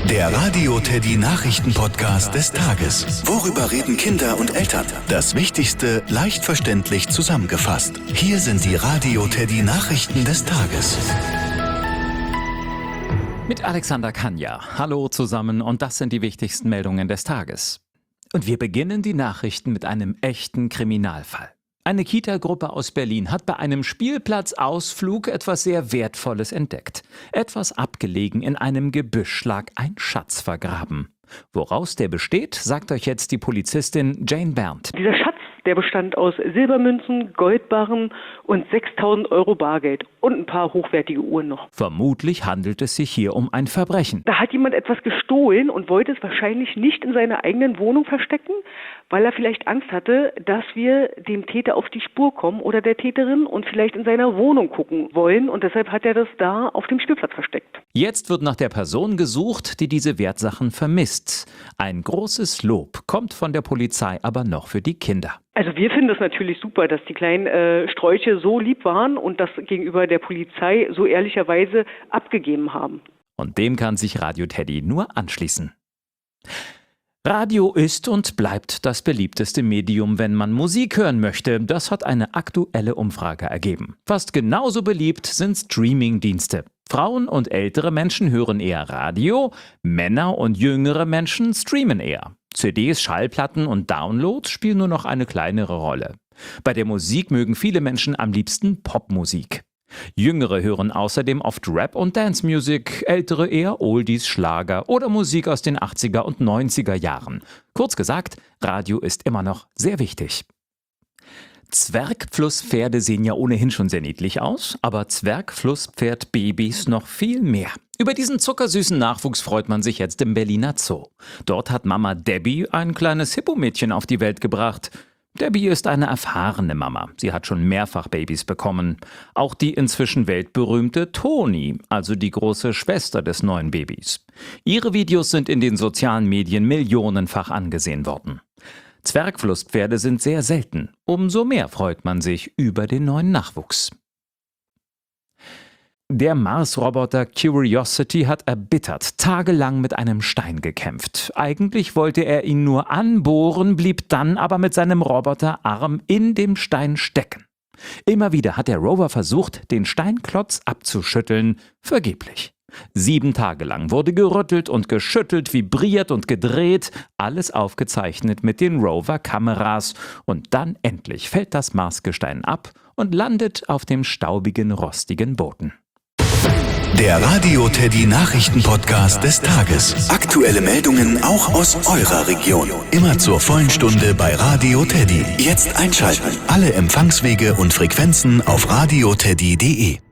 Der Radio Teddy Nachrichten-Podcast des Tages. Worüber reden Kinder und Eltern? Das Wichtigste leicht verständlich zusammengefasst. Hier sind die Radio Teddy Nachrichten des Tages. Mit Alexander Kanja. Hallo zusammen und das sind die wichtigsten Meldungen des Tages. Und wir beginnen die Nachrichten mit einem echten Kriminalfall. Eine Kita-Gruppe aus Berlin hat bei einem Spielplatzausflug etwas sehr Wertvolles entdeckt. Etwas abgelegen in einem Gebüsch lag ein Schatz vergraben. Woraus der besteht, sagt euch jetzt die Polizistin Jane Berndt. Dieser Schatz, der bestand aus Silbermünzen, Goldbarren und 6.000 € Bargeld und ein paar hochwertige Uhren noch. Vermutlich handelt es sich hier um ein Verbrechen. Da hat jemand etwas gestohlen und wollte es wahrscheinlich nicht in seiner eigenen Wohnung verstecken, weil er vielleicht Angst hatte, dass wir dem Täter auf die Spur kommen oder der Täterin und vielleicht in seiner Wohnung gucken wollen. Und deshalb hat er das da auf dem Spielplatz versteckt. Jetzt wird nach der Person gesucht, die diese Wertsachen vermisst. Ein großes Lob kommt von der Polizei aber noch für die Kinder. Also wir finden es natürlich super, dass die kleinen Sträuche so lieb waren und das gegenüber der Polizei so ehrlicherweise abgegeben haben. Und dem kann sich Radio Teddy nur anschließen. Radio ist und bleibt das beliebteste Medium, wenn man Musik hören möchte. Das hat eine aktuelle Umfrage ergeben. Fast genauso beliebt sind Streaming-Dienste. Frauen und ältere Menschen hören eher Radio, Männer und jüngere Menschen streamen eher. CDs, Schallplatten und Downloads spielen nur noch eine kleinere Rolle. Bei der Musik mögen viele Menschen am liebsten Popmusik. Jüngere hören außerdem oft Rap und Dance Music, ältere eher Oldies, Schlager oder Musik aus den 80er und 90er Jahren. Kurz gesagt, Radio ist immer noch sehr wichtig. Zwergflusspferde sehen ja ohnehin schon sehr niedlich aus, aber Zwergflusspferdbabys noch viel mehr. Über diesen zuckersüßen Nachwuchs freut man sich jetzt im Berliner Zoo. Dort hat Mama Debbie ein kleines Hippomädchen auf die Welt gebracht. Debbie ist eine erfahrene Mama. Sie hat schon mehrfach Babys bekommen. Auch die inzwischen weltberühmte Toni, also die große Schwester des neuen Babys. Ihre Videos sind in den sozialen Medien millionenfach angesehen worden. Zwergflusspferde sind sehr selten. Umso mehr freut man sich über den neuen Nachwuchs. Der Mars-Roboter Curiosity hat erbittert tagelang mit einem Stein gekämpft. Eigentlich wollte er ihn nur anbohren, blieb dann aber mit seinem Roboterarm in dem Stein stecken. Immer wieder hat der Rover versucht, den Steinklotz abzuschütteln, vergeblich. 7 Tage lang wurde gerüttelt und geschüttelt, vibriert und gedreht, alles aufgezeichnet mit den Rover-Kameras. Und dann endlich fällt das Marsgestein ab und landet auf dem staubigen, rostigen Boden. Der Radio Teddy Nachrichten-Podcast des Tages. Aktuelle Meldungen auch aus eurer Region. Immer zur vollen Stunde bei Radio Teddy. Jetzt einschalten. Alle Empfangswege und Frequenzen auf radioteddy.de.